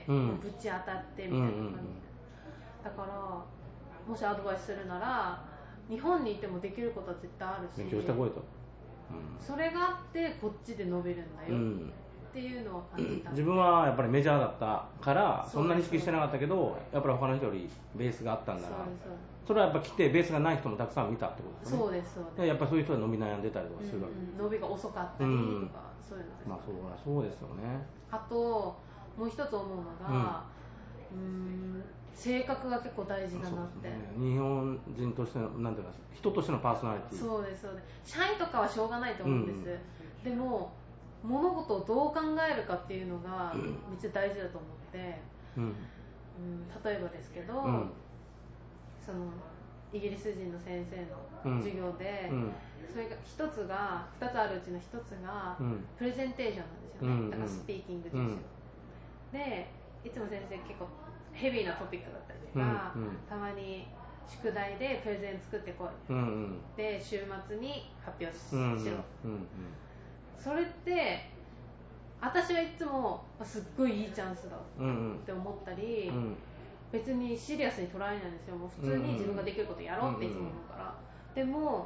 ぶち当たってみたいな感じで、だからもしアドバイスするなら日本にいてもできることは絶対あるし、 勉強した方がいいと、 それがあってこっちで伸びるんだよっていうのを感じた。 自分はやっぱりメジャーだったからそんなに意識してなかったけど、やっぱり他の人よりベースがあったんだな、それはやっぱ来てベースがない人もたくさん見たってことですね。 そうですそうです。 やっぱりそういう人は伸び悩んでたりとかするわけです、 伸びが遅かったりとか、そういうのです、 まあそうですよね。 あともう一つ思うのが、性格が結構大事だなって、 日本人としてのなんていうか人としてのパーソナリティ、 そうですそうです。社員とかはしょうがないと思うんです、でも物事をどう考えるかっていうのがめっちゃ大事だと思って、例えばですけど、そのイギリス人の先生の授業で、それが2つあるうちの1つがプレゼンテーションなんですよね、だからスピーキングですよ、でいつも先生結構ヘビーなトピックだったりとか、たまに宿題でプレゼン作ってこい、で週末に発表しろ、それって私はいつもすっごいいいチャンスだって思ったり、別にシリアスに捉えないんですよ。もう普通に自分ができることやろうっていつも思うから、でも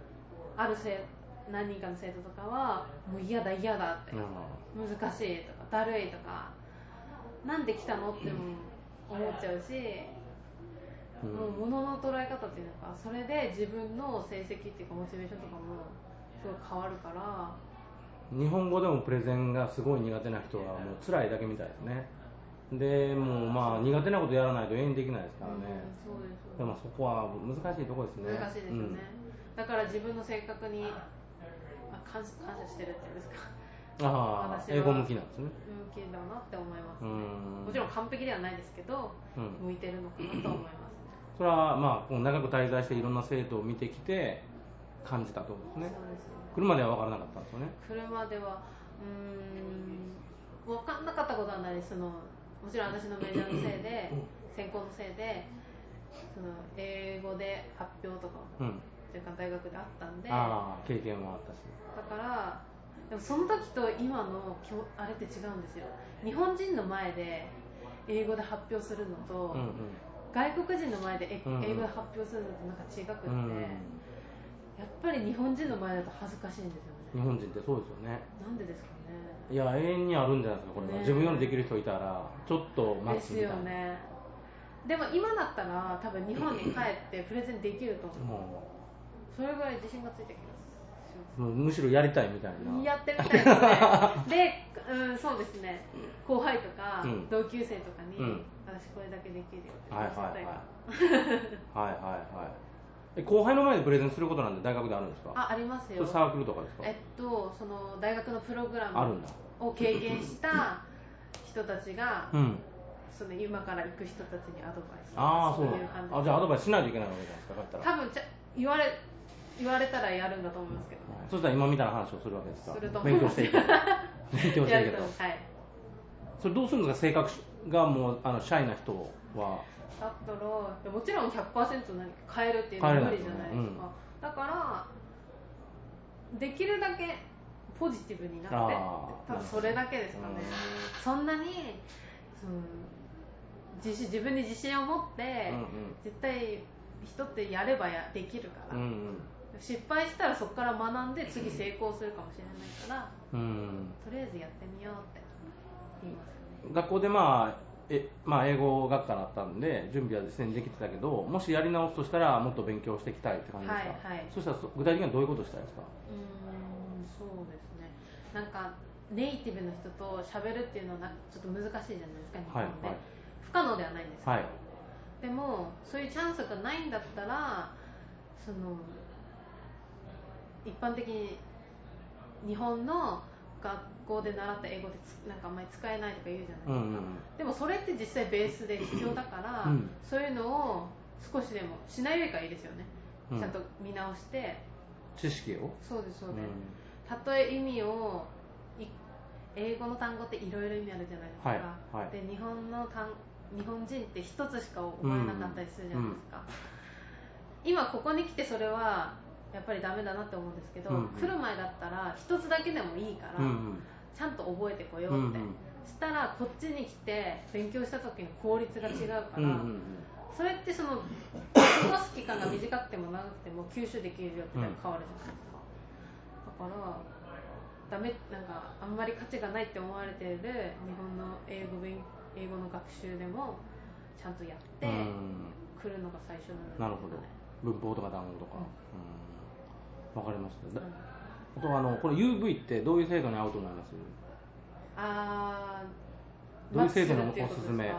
何人かの生徒とかはもう嫌だって、難しいとかだるいとか、なんで来たのっても思っちゃうし、もう物の捉え方っていうのか、それで自分の成績っていうかモチベーションとかもすごい変わるから。 日本語でもプレゼンがすごい苦手な人はもう辛いだけみたいですね。でもまあ苦手なことやらないと永遠にできないですからね、 そうです。 でもそこは難しいところですね。 難しいですよね、だから自分の性格に感謝してるっていうんですか、 英語向きなんですね。 向きだなって思いますね。もちろん完璧ではないですけど、向いてるのかなと思いますね。 それはまあ長く滞在していろんな生徒を見てきて感じたところですね。 そうですよね。 来るまでは分からなかったんですよね。 来るまでは分かんなかったことはないです。もちろん私のメジャーのせいで専攻のせいでその英語で発表とかも、というか大学であったんで、 経験もあったし、 だからでもその時と今のあれって違うんですよ。日本人の前で英語で発表するのと、外国人の前で英語で発表するのとなんか違くて、やっぱり日本人の前だと恥ずかしいんですよね。 日本人ってそうですよね。 なんでですかね。 いや永遠にあるんじゃないですかこれは、自分よりできる人いたらちょっと待つみたいな。ですよね。 でも今だったら多分日本に帰ってプレゼンできると思う。それぐらい自信がついてきます。 むしろやりたいみたいな。 やってみたいですね。で、そうですね。後輩とか、同級生とかに、私これだけできるよって言わせたいから。 後輩の前でプレゼンすることなんて大学であるんですか？ ありますよ。 サークルとかですか？ その大学のプログラムを経験した人たちが、その今から行く人たちにアドバイス。 そういう感じ。じゃあアドバイスしないといけないわけじゃないですか。 多分言われたらやるんだと思いますけど。 そしたら今みたいな話をするわけですか？ すると勉強していく。勉強していくと。 はい。 それどうするんですか？性格がもうシャイな人は。 だったらもちろん 100% 変えるっていうのは無理じゃないですか。だからできるだけポジティブになって、多分それだけですかね。そんなに自分に自信を持って、絶対人ってやればできるから、失敗したらそこから学んで次成功するかもしれないから、とりあえずやってみようって言いますね。 学校で英語学科だったんで準備は実践できてたけど、もしやり直すとしたらもっと勉強していきたいって感じですか？そしたら具体的にはどういうことしたいですか？ そうですね。なんかネイティブの人と喋るっていうのはちょっと難しいじゃないですか、日本で、 はいはい、 不可能ではないんですけど、 はい、 でもそういうチャンスがないんだったら、その一般的に日本の学校で習った英語でなんかあんまり使えないとか言うじゃないですか、でもそれって実際ベースで必要だから、そういうのを少しでもしないよりかいいですよね、ちゃんと見直して知識を、 そうですそうです、たとえ意味を英語の単語っていろいろ意味あるじゃないですか、はいはい、で日本人って一つしか覚えなかったりするじゃないですか、今ここに来てそれはやっぱりダメだなって思うんですけど、来る前だったら一つだけでもいいから、ちゃんと覚えてこようって、したらこっちに来て勉強した時の効率が違うから、それってその過ごす期間が短くても長くても吸収できるよって変わるじゃないですか、だからダメ、なんかあんまり価値がないって思われている日本の英語の学習でもちゃんとやって来るのが最初なんですかね。なるほど、 文法とか単語とか、わかりますね。あとこれ UV ってどういう制度に合うと思います？どういう制度のおすすめ？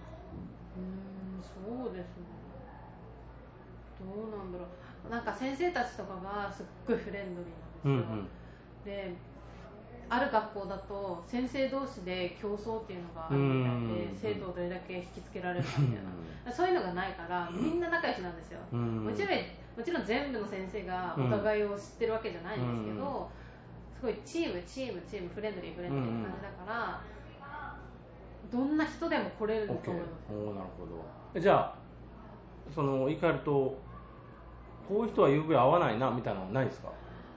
そうですね。どうなんだろう。なんか先生たちとかがすっごいフレンドリーなんですよ。で、ある学校だと先生同士で競争っていうのがあるみたいで、生徒をどれだけ引きつけられるかみたいな、そういうのがないからみんな仲良しなんですよ。もちろん全部の先生がお互いを知ってるわけじゃないんですけど、すごいチームフレンドリーな感じだから、どんな人でも来れると思います。 なるほど。じゃあ行かれるとこういう人は UV 合わないなみたいなのないですか？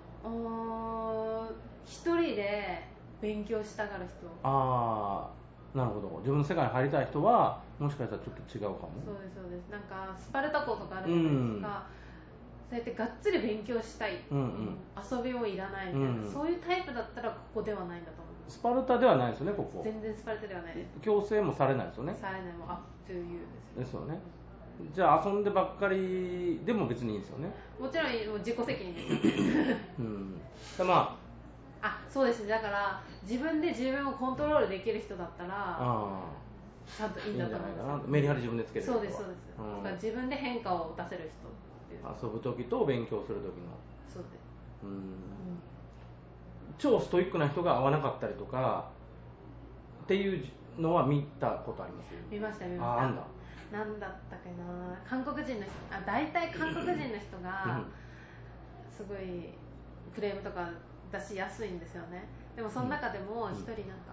一人で勉強したがる人。 なるほど。自分の世界に入りたい人はもしかしたらちょっと違うかも。 そうです。なんかスパルタ校とかあるじゃないですか、そうやってがっつり勉強したい、遊びもいらないみたいな、そういうタイプだったらここではないんだと思います。 スパルタではないですよね、ここ。 全然スパルタではないです。 強制もされないですよね。 されない、もうアップトゥーユーですよね。じゃあ遊んでばっかりでも別にいいですよね。 もちろんもう自己責任ですよね。そうですね。だから自分で自分をコントロールできる人だったらちゃんといいんだと思います。 メリハリ自分でつける人は。 そうです。だから自分で変化を出せる人っていう。 遊ぶ時と勉強する時の。 そうです。 超ストイックな人が合わなかったりとかっていうのは見たことあります？ 見ました。なんだったかな、韓国人の人、大体韓国人の人がすごいクレームとか出しやすいんですよね。でもその中でも一人なんか、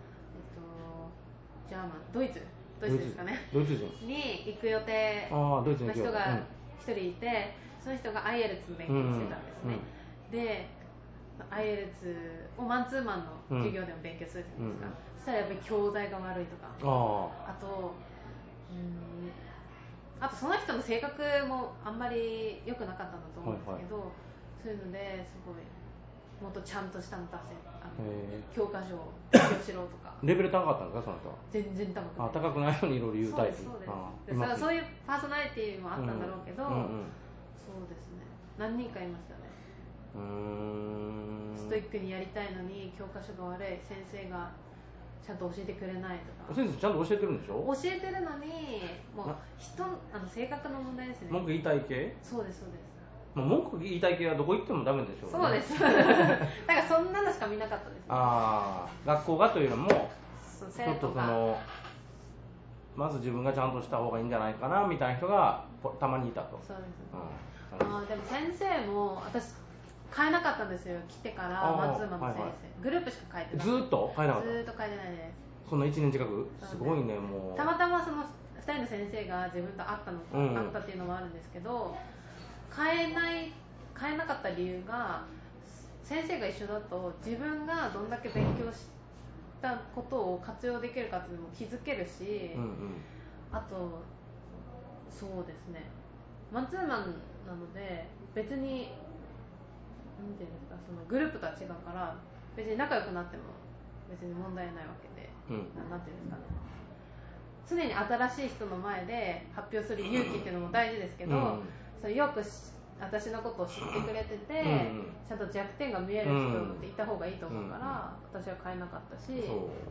ジャーマン、ドイツですかね、 ドイツ人に行く予定の人が一人いて、その人が IELTS の勉強してたんですね。で IELTS をマンツーマンの授業でも勉強するじゃないですか、そしたらやっぱり教材が悪いとか、あとその人の性格もあんまり良くなかったんだと思うんですけど、そういうのですごいもっとちゃんとしたの出せ、教科書を勉強しろとか。 レベル高かったんですか、その人は？ 全然高くない。 高くないのにいろいろ言うタイプ。 そういうパーソナリティもあったんだろうけど、そうですね、何人かいましたね。ストイックにやりたいのに教科書が悪い、先生がちゃんと教えてくれないとか。 先生ちゃんと教えてるんでしょ？ 教えてるのにもう性格の問題ですね。 文句言いたい系？ そうです。 文句言いたい系はどこ行ってもダメでしょうね。 そうですだからそんなのしか見なかったです、ね、 学校がというのもちょっとまず自分がちゃんとした方がいいんじゃないかなみたいな人がたまにいたと。 そうです、でも先生も私変えなかったんですよ、来てからマンツーマンの先生、グループしか変えてない。 ずっと変えなかった？ ずっと変えてないです。 そんな1年近く？すごいね。もうたまたまその2人の先生が自分と会ったっていうのもあるんですけど、変えなかった理由が、先生が一緒だと自分がどんだけ勉強したことを活用できるかっていうのも気づけるし、あとそうですね、マンツーマンなので別になんていうんですか、そのグループとは違うから別に仲良くなっても別に問題ないわけで、なんていうんですかね、常に新しい人の前で発表する勇気っていうのも大事ですけど、それよく私のことを知ってくれてて、ちゃんと弱点が見える人っていた方がいいと思うから、私は変えなかったし、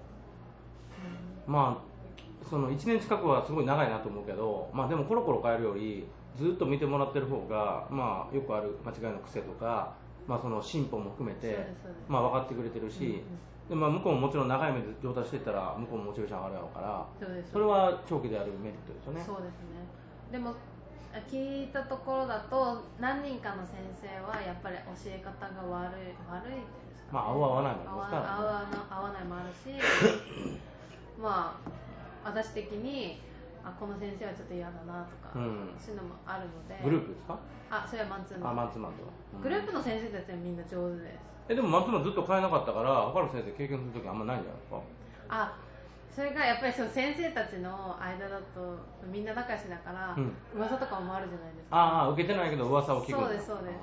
まあその1年近くはすごい長いなと思うけど、まあ、でもコロコロ変えるよりずっと見てもらってる方が、まあ、よくある間違いの癖とか、まあ、その進歩も含めて、まあ、分かってくれてるし、でまあ、向こうももちろん長い目で上達していったら向こうもモチベーション上がるやろうから、それは長期であるメリットですよね。 そうですね。でも聞いたところだと何人かの先生はやっぱり教え方が悪いっていうんですかね、 まあ合う合わないもありますからね。 合わないもあるしまあ私的にこの先生はちょっと嫌だなとか、そういうのもあるので。 グループですか？ それはマンツーマン。 マンツーマンとか、 グループの先生たちはみんな上手です。 でもマンツーマンずっと変えなかったから他の先生経験するときあんまないんじゃないですか？ それがやっぱりその先生たちの間だとみんな仲良しだから、噂とかもあるじゃないですか。 受けてないけど噂を聞く。 そうですそうです。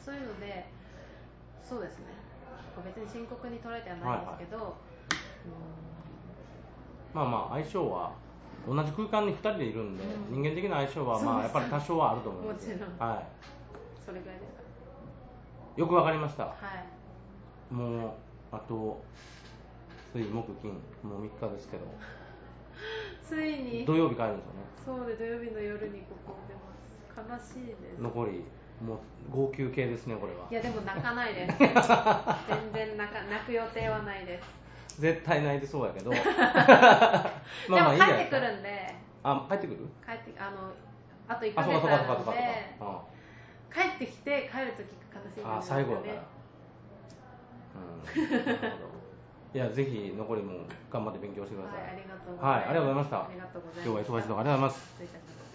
そういうので、そうですね、別に深刻に捉えてはないんですけど、 まあまあ相性は同じ空間に2人でいるんで、人間的な相性はまあやっぱり多少はあると思います。 もちろん、 はい、 それぐらいですか。 よくわかりました。 はい、 もうあと水木金もう3日ですけどついに土曜日帰るんですよね。 そうで、土曜日の夜にここ出ます。悲しいです。 残りもう号泣系ですねこれは。 いやでも泣かないです全然泣く予定はないです。 絶対泣いてそうやけどでも帰ってくるんで。 帰ってくる？ あと1ヶ月あるので、帰ってきて帰るときが悲しいんですよね。 最後だから。なるほど。いやぜひ残りも頑張って勉強してください。 はい、ありがとうございます。 はい、ありがとうございました。 ありがとうございます。 今日は忙しいところありがとうございます。 失礼いたします。